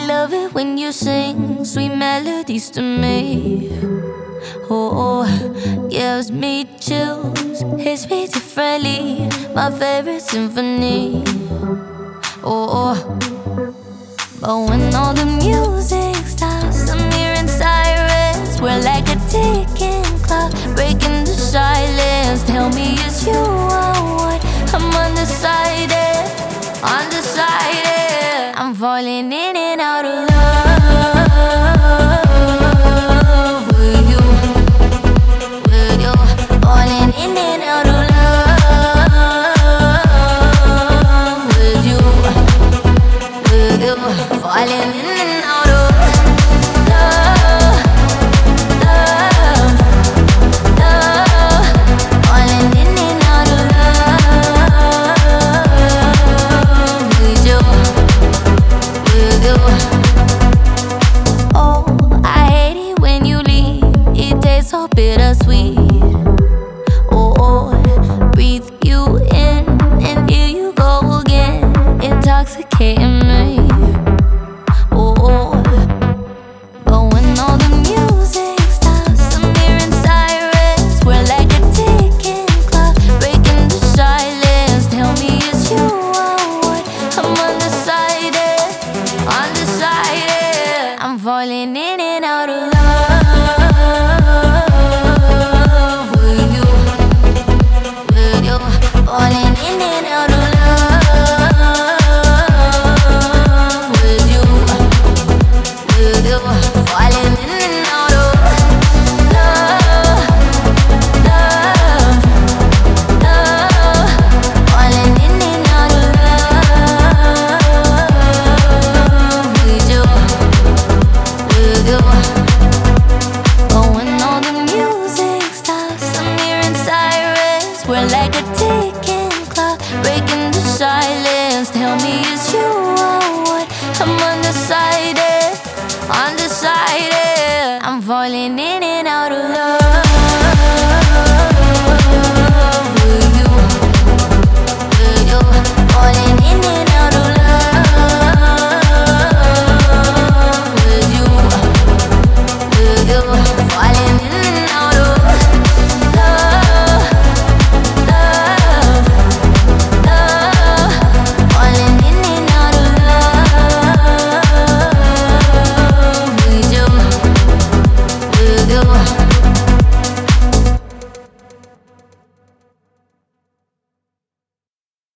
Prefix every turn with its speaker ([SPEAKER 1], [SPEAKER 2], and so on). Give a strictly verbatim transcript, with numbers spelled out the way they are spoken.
[SPEAKER 1] love it when you sing sweet melodies to me. Oh, gives me chills, hits me differently, my favorite symphony. Oh, but when all the music stops, I'm hearing sirens. We're like a ticking clock, breaking the silence. Tell me it's you I want, I'm undecided, undecided. I'm falling in and out of love with you, with you. Falling in and out of love with you, with you. Falling in and out of love, love, love. Falling in and out of love with you, with you. Oh, I hate it when you leave, it tastes so bittersweet.